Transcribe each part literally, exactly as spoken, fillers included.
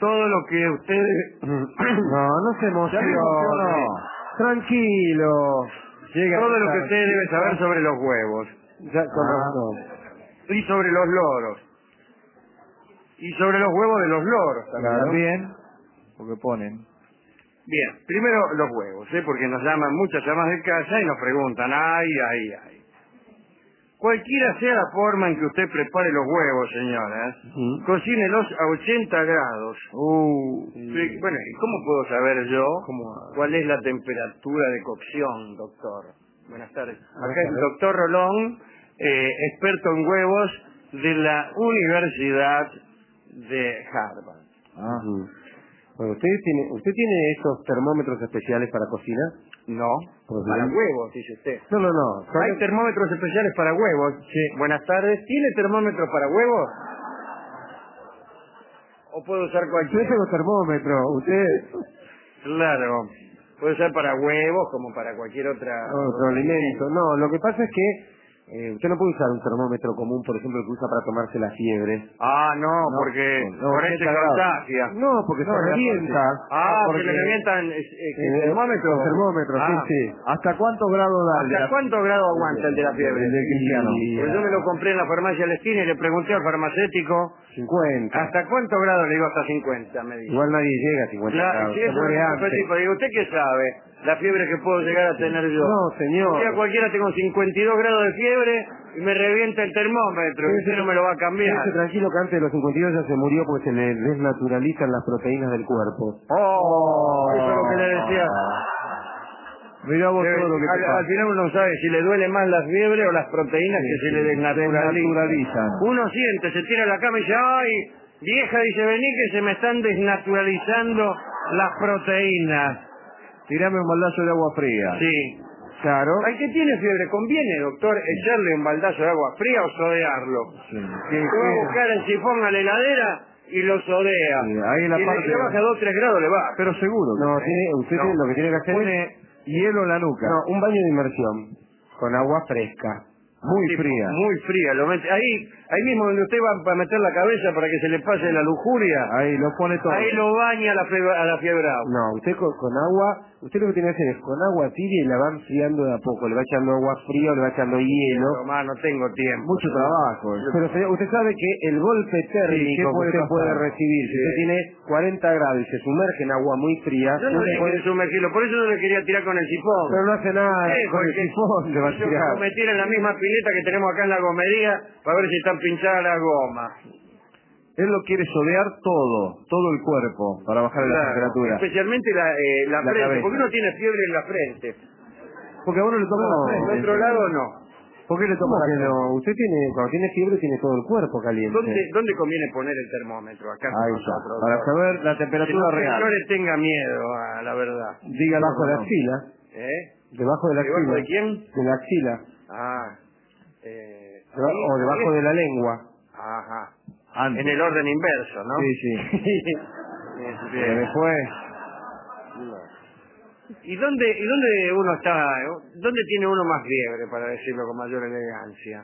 todo lo que ustedes... No, no se emocione. Tranquilo. Llega todo lo que usted debe saber sobre los huevos. Ya, con razón. Y sobre los loros. Y sobre los huevos de los loros, claro. También, porque ponen. Bien, primero los huevos, ¿eh? Porque nos llaman muchas llamas de casa y nos preguntan, ay, ay, ay. Cualquiera sea la forma en que usted prepare los huevos, señoras, uh-huh. cocínelos a ochenta grados. Uh, sí. Bueno, ¿y cómo puedo saber yo ¿Cómo? cuál es la temperatura de cocción, doctor? Buenas tardes. Acá el doctor Rolón, eh, experto en huevos de la Universidad de Harvard. Ah. Uh-huh. Bueno, ¿usted tiene, ¿usted tiene estos termómetros especiales para cocina? No, para huevos, dice usted. No, no, no. ¿Hay el... termómetros especiales para huevos? Sí. Buenas tardes. ¿Tiene termómetros para huevos? ¿O puedo usar cualquier? Yo tengo termómetro, usted... Claro, puede usar para huevos como para cualquier otra... Otro alimento. No, lo que pasa es que Eh, usted no puede usar un termómetro común, por ejemplo, que usa para tomarse la fiebre. Ah, no, no porque no, por eso se contagia. No, porque no, se revienta. Ah, porque... se le revientan eh, eh, termómetros. Termómetros, ah. sí, sí. ¿Hasta cuántos grados da? ¿Hasta la... cuántos grados aguanta el de la fiebre? El de Cristiano. Y, pues yo me lo compré en la farmacia de la esquina y le pregunté al farmacéutico. cincuenta. ¿Hasta cuántos grados? Le digo hasta cincuenta, me dice. Igual nadie llega a cincuenta la, grados. Si eso es el digo, ¿usted qué sabe? La fiebre que puedo llegar a tener yo. No, señor. Un día cualquiera tengo cincuenta y dos grados de fiebre y me revienta el termómetro. Sí, usted no me lo va a cambiar. Ese tranquilo que antes de los cincuenta y dos ya se murió porque se le desnaturalizan las proteínas del cuerpo. Oh, eso es lo que le decía. Mirá vos todo lo que al, al final uno sabe si le duele más la fiebre o las proteínas sí, que se sí, le desnaturalizan. desnaturalizan. Uno siente, se tira a la cama y dice, ay, vieja, dice, vení que se me están desnaturalizando las proteínas. Tirame un baldazo de agua fría. Sí. Claro. ¿Al que tiene fiebre conviene, doctor, echarle un baldazo de agua fría o sodearlo? Sí. Se va a buscar el sifón a la heladera y lo sodea. Sí, ahí la y parte le baja dos o tres grados, le va. Pero seguro. No, ¿eh? tiene, usted no. tiene, lo que tiene que hacer Pone es... hielo en la nuca. No, un baño de inmersión con agua fresca. Muy sí, fría. Muy fría. Lo mete, ahí, ahí mismo donde usted va para meter la cabeza para que se le pase la lujuria. Ahí lo pone todo. Ahí lo baña a la, fiebre, a la fiebre. No, usted con, con agua, usted lo que tiene que hacer es con agua tibia y la va enfriando de a poco. Le va echando agua fría o le va echando hielo. No, más no tengo tiempo. Mucho ¿no? trabajo. ¿eh? Pero señor, usted sabe que el golpe térmico sí, que puede usted pasar? puede recibir, si sí. usted tiene cuarenta grados y se sumerge en agua muy fría... Yo no le puede sumergirlo, por eso no le quería tirar con el sifón. Pero no hace nada, sí, con el sifón le va a tirar. Yo me tiro en la misma pileta que tenemos acá en la gomería para ver si están pinchadas las gomas. Él lo quiere sodear todo, todo el cuerpo, para bajar claro, la temperatura. Especialmente la, eh, la, la frente, cabeza. porque uno tiene fiebre en la frente. Porque a uno le toca no, la frente. En otro lado no. ¿Por qué le toca la que frente? no? Usted tiene, cuando tiene fiebre tiene todo el cuerpo caliente. ¿Dónde, ¿Dónde conviene poner el termómetro? Acá con Ahí nosotros. está, para saber la temperatura que real. no le tenga miedo a la verdad. Dígalo Debajo de la no. axila. ¿Eh? Debajo de la ¿Debajo axila. de quién? De la axila. Ah. Eh, Deba- o debajo ¿sí? de la lengua. Ajá. Antes. En el orden inverso, ¿no? Sí, sí. Este, Pero después... ¿Y dónde, ¿Y dónde uno está? ¿Dónde tiene uno más fiebre, para decirlo con mayor elegancia?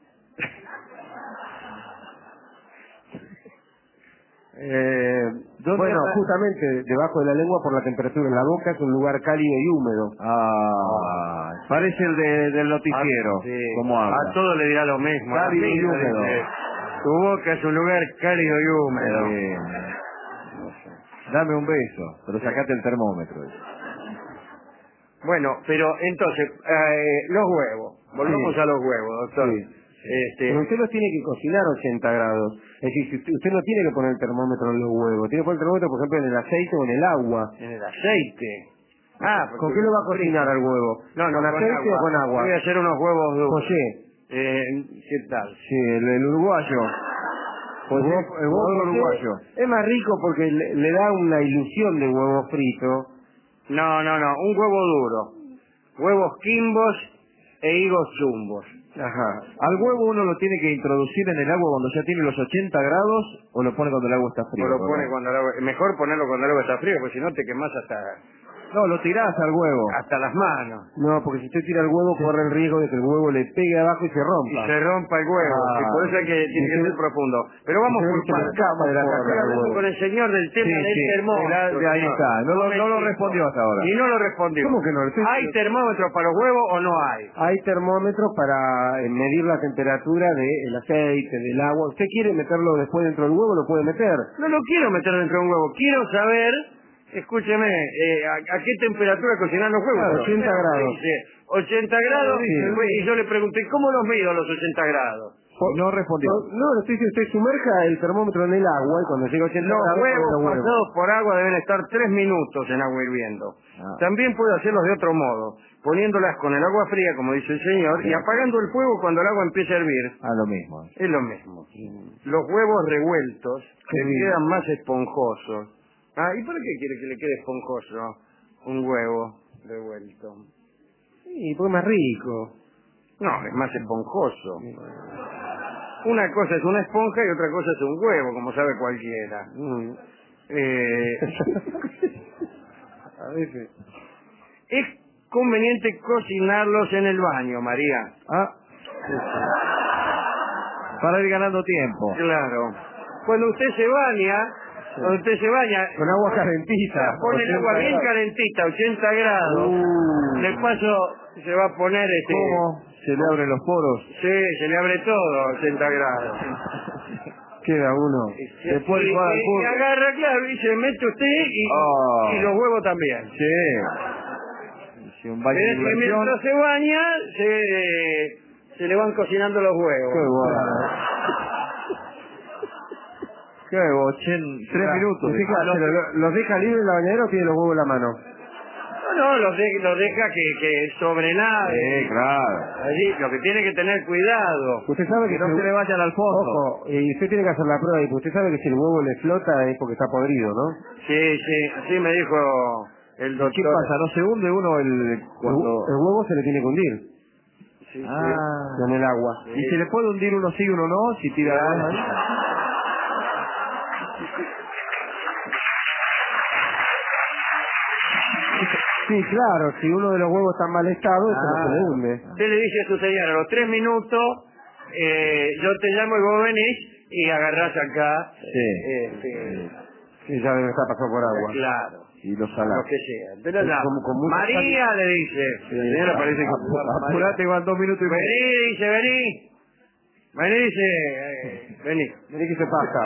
Eh, ¿Dónde bueno, está? justamente debajo de la lengua por la temperatura. En la boca es un lugar cálido y húmedo. Ah, parece el de, del noticiero, Ah, sí. como habla. A todo le dirá lo mismo. Cálido y Amigo, húmedo. dice, tu boca es un lugar cálido y húmedo. Eh, dame un beso, pero sacate el termómetro. Bueno, pero entonces, eh, los huevos. Volvamos Sí. a los huevos, doctor. Sí. Este, Pero usted los tiene que cocinar a ochenta grados. Es decir, si usted, usted no tiene que poner el termómetro en los huevos. Tiene que poner el termómetro, por ejemplo, en el aceite o en el agua. en el aceite. Ah, ¿Con qué lo va a cocinar al huevo? No, no, ¿Con aceite o con agua? Voy a hacer unos huevos duros. José. Eh, ¿Qué tal? Sí, el, el uruguayo. José, el huevo, el huevo José uruguayo. es más rico porque le, le da una ilusión de huevo frito. No, no, no, un huevo duro. Huevos quimbos e higos zumbos. Ajá. ¿Al huevo uno lo tiene que introducir en el agua cuando ya tiene los ochenta grados o lo pone cuando el agua está fría? O lo pone cuando el agua... Mejor ponerlo cuando el agua está fría, porque si no te quemás hasta No, lo tirás al huevo. hasta las manos. No, porque si usted tira el huevo, corre el riesgo de que el huevo le pegue abajo y se Y rompa. se rompa el huevo. Ah. Y por eso hay que, tiene que ser profundo. Pero vamos Usted por ve que le partes. escapa de la Vamos cáscara por- del huevo. con el señor del tema Sí, del sí, termómetro. de ahí está. No lo- no lo respondió hasta ahora. Y no lo respondió. ¿Cómo que no? Estoy- ¿Hay termómetros para los huevos o no hay? Hay termómetros para eh, medir la temperatura del aceite, del agua. ¿Usted quiere meterlo después dentro del huevo? Lo puede meter. No lo quiero meter dentro de un huevo. Quiero saber, escúcheme, eh, a, a qué temperatura cocinan los huevos. Claro, ochenta Pero grados. dice ochenta grados. Sí. Y yo le pregunté, ¿cómo los mido a los ochenta grados? No respondió. No, no, le estoy diciendo, usted sumerja el termómetro en el agua y cuando llegue a ochenta Los grados, pone huevos los huevos. pasados por agua deben estar tres minutos en agua hirviendo. Ah. También puede hacerlos de otro modo, poniéndolas con el agua fría, como dice el señor, y apagando el fuego cuando el agua empiece a hervir. Ah, lo mismo. Es lo mismo. Los huevos revueltos Qué le bien. quedan más esponjosos. Ah, ¿y por qué quiere que le quede esponjoso un huevo revuelto? Sí, porque es más rico. No, es más esponjoso. Una cosa es una esponja y otra cosa es un huevo, como sabe cualquiera. Mm. Eh, A veces. es conveniente cocinarlos en el baño, María. Ah. Para ir ganando tiempo. Claro. Cuando usted se baña, cuando usted se baña, Con agua calentita. pone el agua ochenta bien grados. calentita, ochenta grados. Uh. De paso se va a poner este... ¿Cómo? Se le abren los poros. Sí, se le abre todo a ochenta grados. Queda uno. Después y, va al y- y fútbol. agarra, claro, y se mete usted y, Oh. y los huevos también. Sí. Sí, un baño de Pero es que inversión. mientras se baña, se, se le van cocinando los huevos. Qué bueno. Qué bueno, ochen- tres Ah, minutos. ¿usted qué Ah, no, hace? ¿Lo- ¿Los deja libre en la bañadera o tiene los huevos en la mano? No, no, los, de- los deja que, que sobrenade. Sí, claro. Allí, lo que tiene que tener cuidado. Usted sabe que, Que no si- se le vayan al fondo. Ojo, y usted tiene que hacer la prueba y usted sabe que si el huevo le flota es porque está podrido, ¿no? Sí, sí, así me dijo el doctor. ¿Qué pasa? ¿No se hunde uno el El, cuando...? hu- el huevo se le tiene que hundir Sí, sí. Ah. con el agua. ¿Y se le puede hundir uno sí, uno no? Si tira... Claro. Sí, claro, si uno de los huevos está en mal estado, eso Ah. no se le hunde. Usted le dice a su señora, a los tres minutos, eh, yo te llamo y vos venís y agarrás acá. Sí. este, Sí, ya debe estar pasado por agua. Claro, Y lo lo salás. que sea. Te la Sí, llama. como con mucha María le dice. La señora parece que... Apu- Apurate, van dos minutos y medio. Vení, dice, vení. Vení, dice, eh, vení. Mire que se pasa.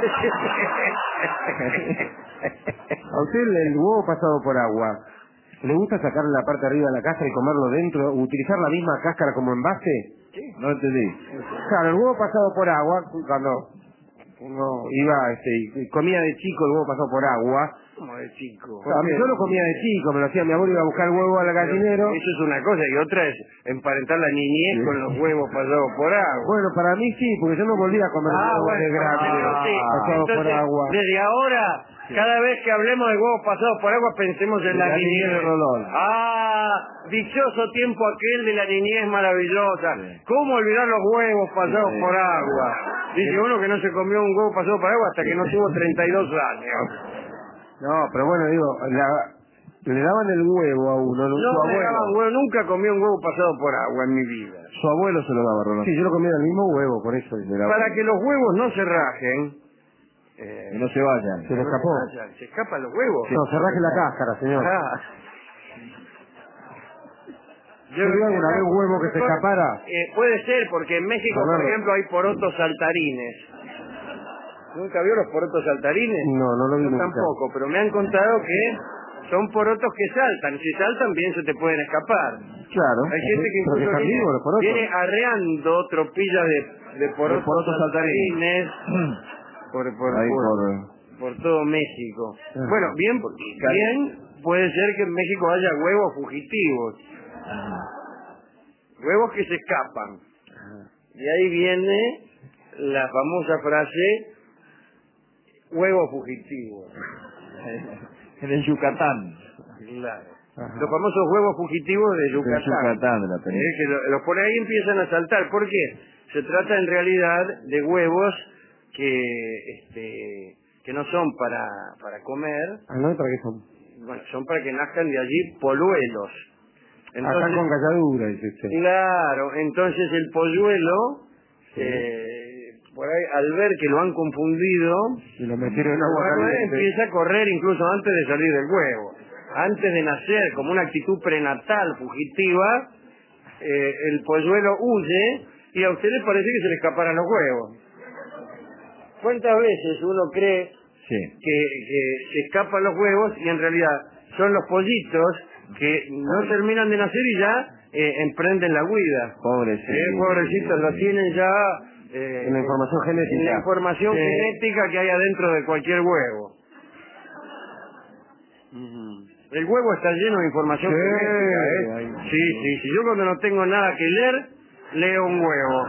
¿A usted el, el huevo pasado por agua le gusta sacarle la parte de arriba de la cáscara y comerlo dentro, utilizar la misma cáscara como envase? No entendí. Claro, el huevo pasado por agua, cuando uno iba, este, y comía de chico el huevo pasado por agua, Como de chico. a mí yo lo comía de chico, me lo hacía mi abuelo, iba a buscar huevo al gallinero. Eso es una cosa y otra es emparentar la niñez con los huevos pasados por agua. Bueno, para mí sí, porque yo no volví a comer Ah, huevos bueno, de grande, ah, sí. pasado por Entonces, agua. desde ahora, cada vez que hablemos de huevos pasados por agua, pensemos en la, La niñez niñez. de Rolón. Ah, dichoso tiempo aquel de la niñez maravillosa. Sí. ¿Cómo olvidar los huevos pasados Sí. por agua? Dice uno que no se comió un huevo pasado por agua hasta que no tuvo treinta y dos años. No, pero bueno, digo, la- le daban el huevo a uno, No su me abuelo. daban huevo, nunca comí un huevo pasado por agua en mi vida. Su abuelo se lo daba, Rolón. Sí, yo lo comía del mismo huevo, por eso. de la- Para que los huevos no se rajen, eh, Y no se vayan. Se le escapó. se escapan los huevos. No, se raje la cáscara, señor. Ah. ¿Yo vio alguna vez un huevo que se escapara? Eh, puede ser, porque en México, por Fernando. ejemplo, hay porotos saltarines. ¿Nunca vio los porotos saltarines? No, no lo vi Yo nunca. tampoco, pero me han contado que son porotos que saltan. Si saltan, bien se te pueden escapar. Claro. Hay gente que Pero que incluso están viene, vivos los porotos. viene arreando tropillas de, de porotos, De porotos saltarines por, por, Ahí por, por... por todo México. Ajá. Bueno, bien, bien puede ser que en México haya huevos fugitivos. Huevos que se escapan. Y ahí viene la famosa frase, huevo fugitivo. En el Yucatán. Claro. Ajá. Los famosos huevos fugitivos de En Yucatán. Yucatán de la Eh, península. que lo- los por ahí empiezan a saltar. ¿Por qué? Se trata en realidad de huevos que este que no son para para comer. Ah, no, ¿para qué son? bueno, son para que nazcan de allí polluelos. Entonces, acá con calladura, dice usted. Claro, entonces el polluelo, sí. eh, por ahí, al ver que lo han confundido, y lo metieron en agua caliente, empieza a correr incluso antes de salir del huevo. Antes de nacer, como una actitud prenatal fugitiva, eh, el polluelo huye y a usted le parece que se le escaparan los huevos. ¿Cuántas veces uno cree sí. que, que se escapan los huevos y en realidad son los pollitos que no terminan de nacer y ya eh, emprenden la huida? Pobrecitos. Eh, pobrecitos, lo tienen ya eh, en la información genética. En la información sí. genética que hay adentro de cualquier huevo. Uh-huh. El huevo está lleno de información sí. genética. ¿eh? Ay, sí, sí, sí. Yo cuando no tengo nada que leer, leo un huevo.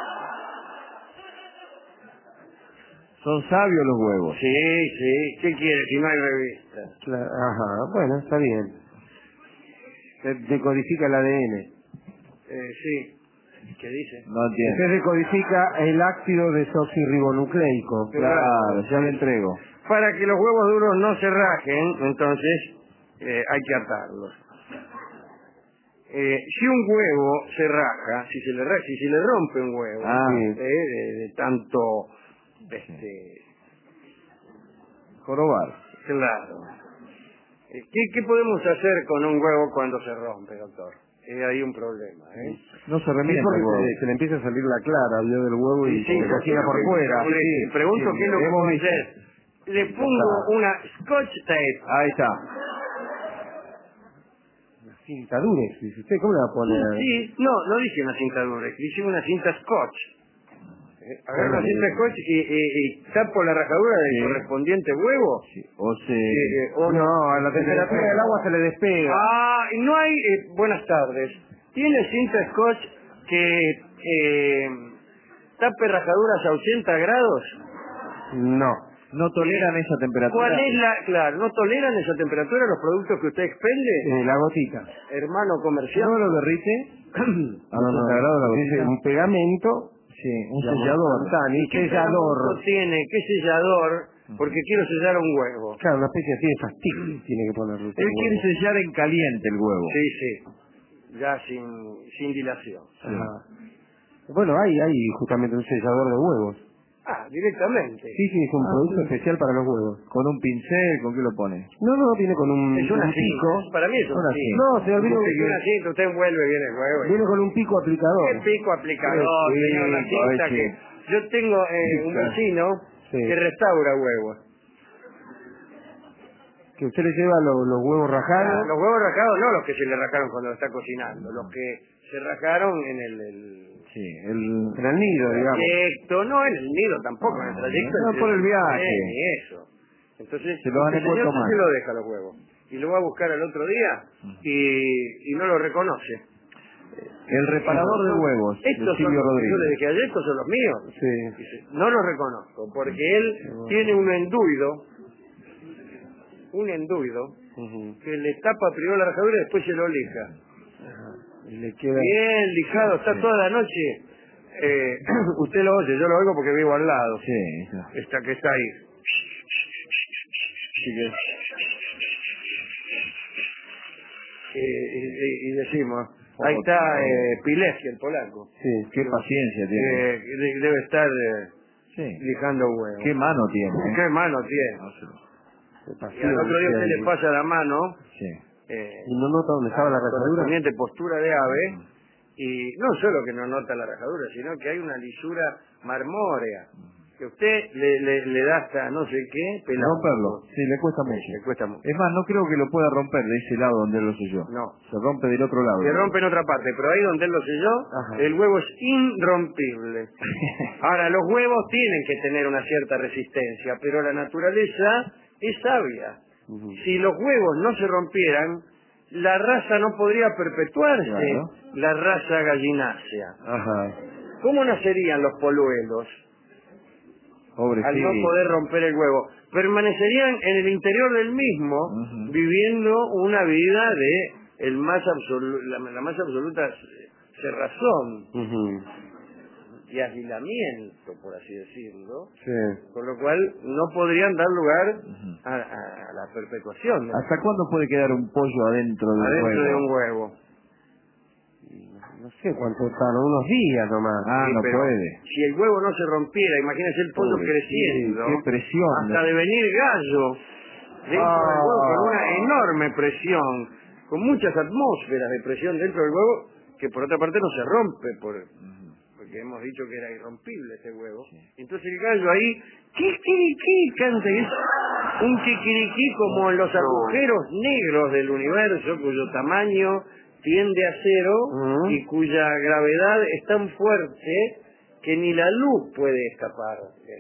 Son sabios los huevos. Sí, sí. ¿Qué quiere si no hay revista? Claro, ajá, bueno, está bien. Decodifica el A D N. Eh, sí. ¿Qué dice? No entiendo. Usted decodifica el ácido desoxirribonucleico. Claro, ya le entrego. Para que los huevos duros no se rajen, entonces eh, hay que atarlos. Eh, si un huevo se raja, si se le raja, si se le rompe un huevo, ah. eh, de, de tanto, este, jorobar. Claro. Eh, ¿Qué, ¿Qué podemos hacer con un huevo cuando se rompe, doctor? Eh, hay un problema, ¿eh? No se remiente sí, porque el huevo. Se, se le empieza a salir la clara ¿vio? Del huevo y sí, sí, se cocina por sí, fuera. Sí, sí. Pregunto sí, qué es lo que puedo hacer. Le pongo una scotch tape. Ahí está. Una cinta durex, dice usted, ¿cómo le va a poner? Sí, no, no dije una cinta durex, dije una cinta scotch. Eh, agarro una cinta scotch y, y, y tapo la rajadura del sí. correspondiente huevo. Sí. O se... Eh, o no, no, a la temperatura del agua se le despega. Ah, y no hay... Eh, buenas tardes. ¿Tiene cinta scotch que eh, tape rajaduras a ochenta grados? No. ¿No toleran esa temperatura? ¿Cuál es la...? Claro, ¿no toleran esa temperatura los productos que usted expende? Eh, la gotita. Hermano comercial. ¿No lo derrite? A no, ochenta grados la gotita. Dice un pegamento... Sí, un sellador. ¿Y qué sellador tiene? ¿Qué sellador? Porque quiero sellar un huevo. Claro, una especie así de fastic tiene que ponerlo. Él quiere sellar en caliente el huevo. Sí, sí. Ya sin, sin dilación. Sí. Ajá. Bueno, hay, hay justamente un sellador de huevos. Ah, directamente. Sí, sí, es un ah, producto sí. especial para los huevos. ¿Con un pincel? ¿Con qué lo pone? No, no, viene con un, es una un pico. Para mí es un pico. No, señor, viene con una cinta, usted envuelve bien el huevo. Viene con un pico aplicador. ¿Qué pico aplicador? Sí, señor, la cinta sí. que... Yo tengo eh, un vecino sí. que restaura huevos. Que usted le lleva los, los huevos rajados. Ah, los huevos rajados no los que se le rajaron cuando lo está cocinando, los que se rajaron en el... el... Sí, el, en el nido, el digamos. trayecto, no en el nido tampoco, en el trayecto. No, por el viaje. Eh, eso. Entonces, se lo han el señor se lo deja los huevos. Y lo va a buscar al otro día y, y no lo reconoce. El reparador de huevos. Estos son los que yo le dije ayer, estos son los míos. Sí. Dice, no los reconozco, porque él tiene un enduido, un enduido, uh-huh. que le tapa primero la rajadura y después se lo lija. Uh-huh. Y le queda... Bien lijado, está sí. toda la noche. Eh, usted lo oye, yo lo oigo porque vivo al lado. Sí. Esta que está ahí. Sí, que... eh, y, y decimos... Ahí está eh, Pileski, el polaco. Sí, qué paciencia tiene. Eh, debe estar eh, sí. lijando huevos. Qué mano tiene. ¿eh? Qué mano tiene. No sé. Y al otro día usted le pasa la mano. Sí. Eh, y no nota dónde estaba la rajadura. Correspondiente postura de ave. Y no solo que no nota la rajadura, sino que hay una lisura marmórea. Que usted le, le, le da hasta no sé qué, pelado. Romperlo, sí, le cuesta mucho. Le cuesta mucho. Es más, no creo que lo pueda romper de ese lado donde él lo selló. No. Se rompe del otro lado. Se rompe en otra parte, pero ahí donde él lo selló, ajá, el huevo es irrompible. Ahora, los huevos tienen que tener una cierta resistencia, pero la naturaleza es sabia. Uh-huh. Si los huevos no se rompieran, la raza no podría perpetuarse, claro, la raza gallinácea. Ajá. ¿Cómo nacerían los polluelos? Pobre al sí. no poder romper el huevo, permanecerían en el interior del mismo, uh-huh, viviendo una vida de el más absolu la, la más absoluta cerrazón. Uh-huh. y aislamiento, por así decirlo, Sí. con lo cual no podrían dar lugar a, a- a la perpetuación. ¿no? ¿Hasta cuándo puede quedar un pollo adentro del Adentro huevo? de un huevo. No sé cuánto están, unos días nomás. Ah, Sí, no pero puede. si el huevo no se rompiera, imagínese el pollo Pobre, creciendo, sí, qué presión. hasta devenir gallo dentro Ah. del huevo con una enorme presión, con muchas atmósferas de presión dentro del huevo, que por otra parte no se rompe, por, porque hemos dicho que era irrompible ese huevo. Entonces el gallo ahí, kikiriki, canta, y es un kikiriki como en los agujeros negros del universo, cuyo tamaño tiende a cero Ujú. y cuya gravedad es tan fuerte que ni la luz puede escapar.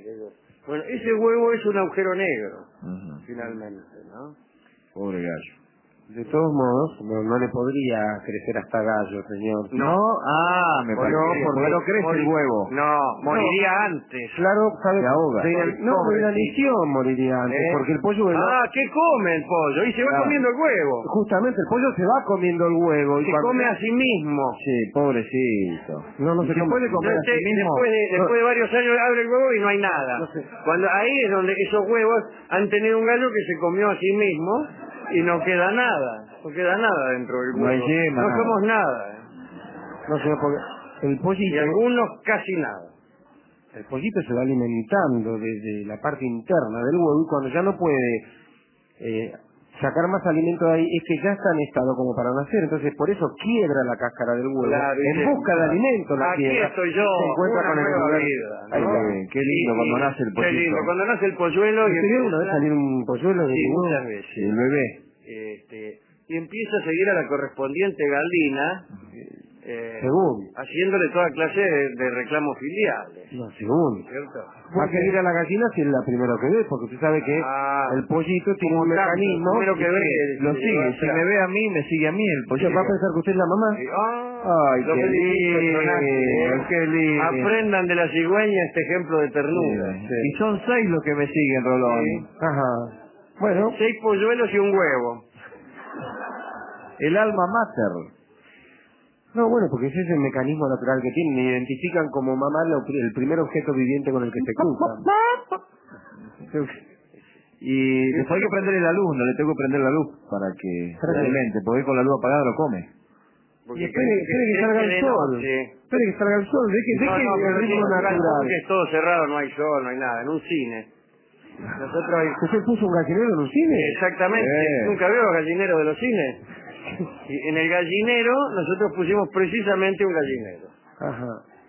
Bueno, ese huevo es un agujero negro, Ujú. finalmente, ¿no? Pobre gallo. De todos modos, no, no le podría crecer hasta gallo, señor. No. Ah, me Porque- parece. porque no crece mori- el huevo. No, moriría antes. Claro, ¿sabe? Se ahoga. De ina- no, de Pobrecito. inanición moriría antes, ¿Eh? porque el pollo... vela- Ah, ¿qué come el pollo? Y se va Claro. comiendo el huevo. Justamente, el pollo se va comiendo el huevo. Y Se cuando- come a sí mismo. Sí, pobrecito. No, no ¿Y se se come. puede comer a Entonces, sí mismo? después, de, después de varios años abre el huevo y no hay nada. No sé. Cuando ahí es donde esos huevos han tenido un gallo que se comió a sí mismo y no queda nada. No queda nada dentro del No hay huevo. yema, no nada. somos nada. ¿eh? No sé, porque el Y pollito... algunos casi nada. El pollito se va alimentando desde la parte interna del huevo y cuando ya no puede eh, sacar más alimento de ahí es que ya está en estado como para nacer. Entonces por eso quiebra la cáscara del huevo Claro, y en dice, busca de alimento. La Aquí quiebra. estoy yo, Se encuentra una con el nueva lugar. vida. Ahí ¿no? está. Qué lindo Y- cuando y- nace el Qué pollito. lindo, cuando nace el polluelo y ¿Usted vio una vez empieza- salir un polluelo de Sí, su huevo? muchas veces. El bebé. Este, y empieza a seguir a la correspondiente gallina, eh, Según. haciéndole toda clase de, de reclamos filiales, No, según. ¿cierto? Va a seguir a la gallina si es la primera que ve, porque usted sabe que Ah, el pollito tiene como un tanto, mecanismo. primero que ve, Lo se sigue. lleva Si atrás. me ve a mí, me sigue a mí el ¿Usted pollito. va a pensar que usted es la mamá? Sí, ah, Ay, lo qué felicito, lindo, Jonás, qué lindo. Aprendan de la cigüeña este ejemplo de ternura. Sí. Y son seis los que me siguen, Rolón. Sí. Ajá. Bueno, Seis polluelos y un huevo. El alma mater. no, bueno, porque ese es el mecanismo natural que tienen. Identifican como mamá lo- el primer objeto viviente con el que se cruzan. Y después hay que prenderle la luz, no le tengo que prender la luz para que se alimente, porque con la luz apagada lo come. Porque Y espere, creen espere que creen salga que el de sol. noche- Espere que salga el sol. Deje, No, deje no, el pero ritmo sí, natural. porque es todo cerrado, no hay sol, no hay nada. En un cine. Nosotros hay- ¿Usted puso un gallinero en un cine? Exactamente. Eh. ¿Nunca veo los gallineros de los cines? Y en el gallinero nosotros pusimos precisamente un gallinero. Ajá.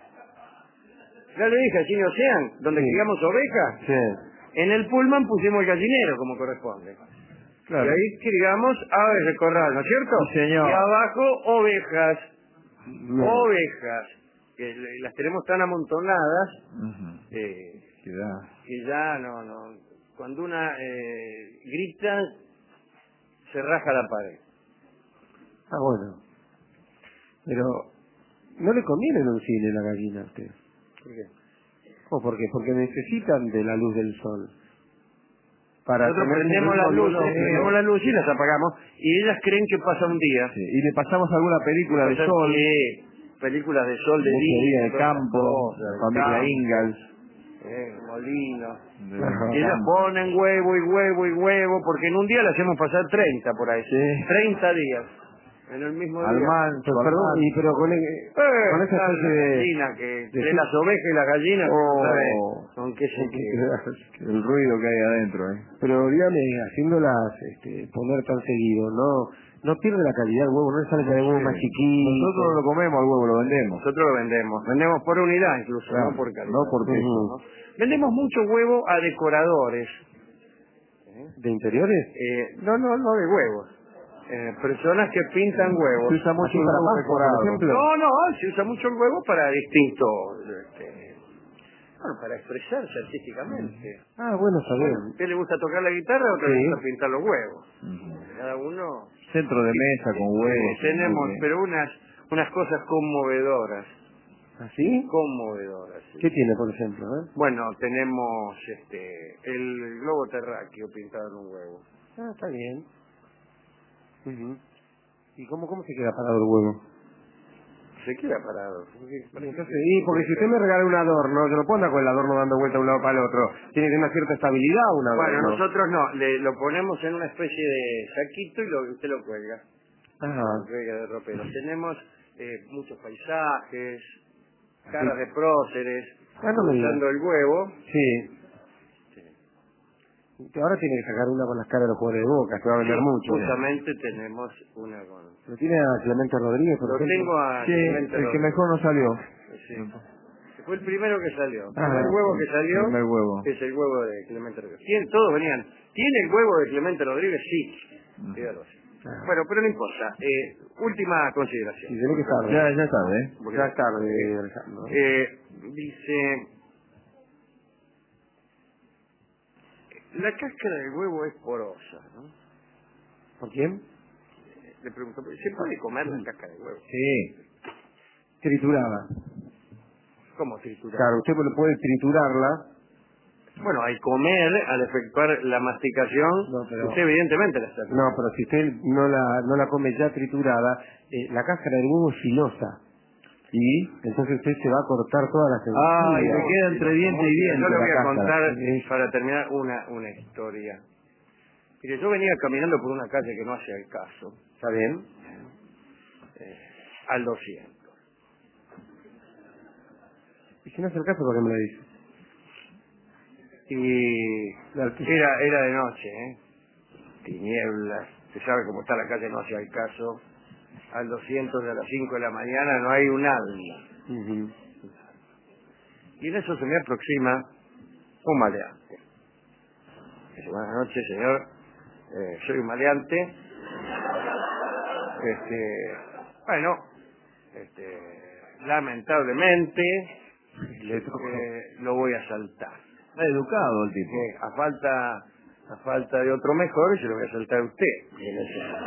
Ya le dije al cine Ocean, donde Sí. criamos ovejas. Sí. En el Pullman pusimos el gallinero, como corresponde. Claro. Y ahí criamos aves de corral, ¿no es cierto? Sí, señor. Y abajo ovejas. No. Ovejas. Que le- las tenemos tan amontonadas Ujú. eh, Que da. que ya no, no. Cuando una eh, grita, se raja la pared. Ah, bueno. Pero no le conviene en un cine la gallina a usted. ¿Por qué? ¿O por qué? Porque necesitan de la luz del sol. Para Nosotros tener prendemos un las ritmo luces, biológico. prendemos las luces y las apagamos, y ellas creen que pasa un día. Sí. Y le pasamos alguna película de Pasa- sol, sí, películas de sol, de de día, día de todas esas campo, cosas, de familia campo, Ingalls. eh, molino. de Ajá. Y ellas campo. ponen huevo y huevo y huevo, porque en un día le hacemos pasar treinta por ahí. Sí. treinta días. En el mismo Al día. mancho, Pero, al perdón, mancho. y pero con, el- Eh, con esa la especie de... gallina que de entre su- las ovejas y las gallinas, Oh. no sabe con qué se queda. El ruido que hay adentro, ¿eh? Pero dígame, haciéndolas este, poner tan seguido, ¿no no pierde la calidad el huevo? ¿No le sale el huevo más chiquito? Nosotros no lo comemos, al huevo lo vendemos. Nosotros lo vendemos. Vendemos por unidad incluso, Claro, no por calidad. no por peso. Ujú. ¿no? Vendemos mucho huevo a decoradores. ¿De interiores? Eh, no, no, no de huevos. Eh, personas que pintan huevos. Se usa mucho Así el para huevo Pascua, por decorado. ejemplo. No, no, se usa mucho el huevo para distintos... Este, bueno, para expresarse artísticamente. Ah, bueno, saber. ¿A usted le gusta tocar la guitarra o a otro le Sí. gusta pintar los huevos? Ujú. Cada uno... Centro de mesa con huevos. Eh, tenemos, sí. pero unas unas cosas conmovedoras. ¿Así? Conmovedoras. sí. ¿Qué tiene, por ejemplo? Eh? Bueno, tenemos este el globo terráqueo pintado en un huevo. Ah, está bien. Ujú. ¿Y cómo, cómo se queda parado el huevo? se queda parado. Entonces, y porque si usted me regala un adorno, yo no puedo andar con el adorno dando vuelta de un lado para el otro. Tiene que tener una cierta estabilidad un adorno. Bueno, nosotros no, le, lo ponemos en una especie de saquito y lo, usted lo cuelga. Ajá. Lo cuelga de ropero. Tenemos eh, muchos paisajes, caras de próceres, Ah, no me diga. usando el huevo. Sí. Ahora tiene que sacar una con las caras de los jugadores de Boca, que va a vender Sí, mucho. justamente tenemos una con... ¿Lo tiene a Clemente Rodríguez, por Lo ejemplo? tengo a Sí, Clemente el que Rodríguez. mejor no salió. Sí. Fue el primero que salió. Ah, el huevo que salió primer huevo. es el huevo de Clemente Rodríguez. ¿Quién? Todos venían. ¿Tiene el huevo de Clemente Rodríguez? Sí. Dígalo así. Ah. Bueno, pero no importa. Eh, última consideración. Sí, tiene que estar. Ya, ya tarde, ¿eh? Porque- Ya es tarde, Alejandro. Eh, dice... La cáscara del huevo es porosa, ¿no? ¿Por quién? Le pregunto, ¿se puede comer la cáscara del huevo? Sí. Triturada. ¿Cómo triturar? Claro, usted puede triturarla. Bueno, al comer, al efectuar la masticación, No, pero- usted evidentemente la está No, pero si usted no la, no la come ya triturada, eh, la cáscara del huevo es filosa. ¿Y? Entonces usted se va a cortar todas las Ah, y encías. le queda entre diente y diente Yo le voy la a cáscara. contar, Sí. para terminar, una, una historia. Mire, yo venía caminando por una calle que no hace el caso, ¿Está bien? eh, al doscientos. Y si no hace el caso, ¿por qué me lo dice? Y era, era de noche, ¿eh? Tinieblas. Se sabe cómo está la calle, no hace el caso. Al doscientos de las cinco de la mañana no hay un alma. Uh-huh. Y en eso se me aproxima un maleante. Dice, buenas noches, señor. Eh, soy un maleante. Este, bueno, este, lamentablemente Le tocó. eh, lo voy a saltar. Está educado el tipo. Que a falta, a falta de otro mejor, se lo voy a saltar a usted. Y en ese-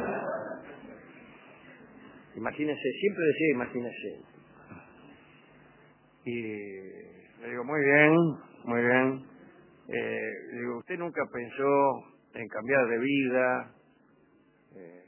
Imagínese, siempre decía imagínese. Y le digo, muy bien, muy bien. Eh, le digo, ¿usted nunca pensó en cambiar de vida eh,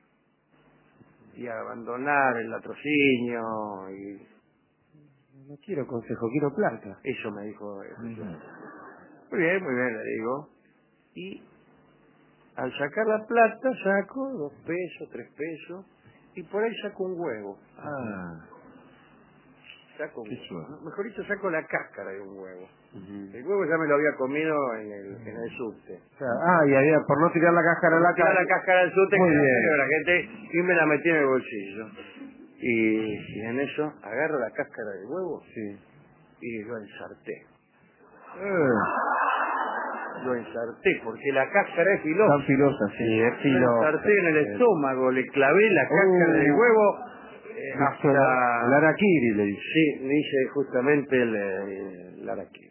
y abandonar el latrocinio? Y No quiero consejo, quiero plata. eso me dijo él. Ujú. Muy bien, muy bien, le digo. Y al sacar la plata saco dos pesos, tres pesos, y por ahí saco un huevo. Ah, Saco un qué huevo. suave. No, mejor dicho, saco la cáscara de un huevo. Uh-huh. El huevo ya me lo había comido en el, en el subte. O sea, ah, y había, por no tirar la cáscara a la Tiré la calle. cáscara del subte, Muy que bien. era la gente, y me la metí en el bolsillo. Y, y en eso agarro la cáscara del huevo Sí. y lo ensarté. Eh, Lo ensarté, porque la cáscara es filosa. tan filosa, sí. Sí, es Lo filo. ensarté en el estómago, le clavé la cáscara Uh. del huevo eh, hasta... El araquiri, le dice. Sí, me hice justamente el, el araquiri.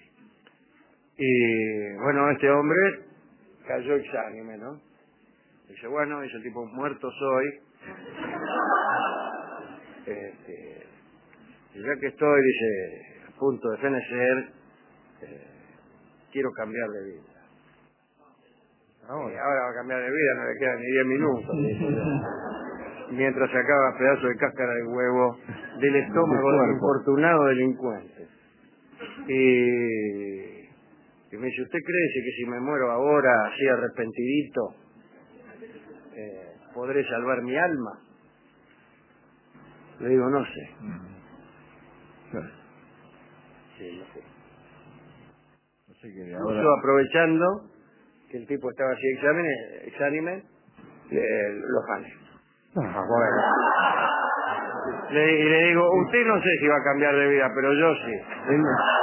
Y bueno, este hombre cayó exánime, ¿no? Dice, bueno, dice el tipo, muerto soy. Este, y ya que estoy, dice, a punto de fenecer, eh, quiero cambiar de vida. Ahora. Eh, ahora va a cambiar de vida, no le quedan ni diez minutos. dice yo. Mientras sacaba pedazos de cáscara de huevo del estómago del infortunado delincuente. Y, y me dice, ¿usted cree que si me muero ahora, así arrepentidito, eh, podré salvar mi alma? Le digo, no sé. Claro. Sí, no sé. Así que Incluso ahora... aprovechando que el tipo estaba así exánime, exánime le, lo gané. Ah, bueno. Le, y le digo, usted no sé si va a cambiar de vida, pero yo sí. Él-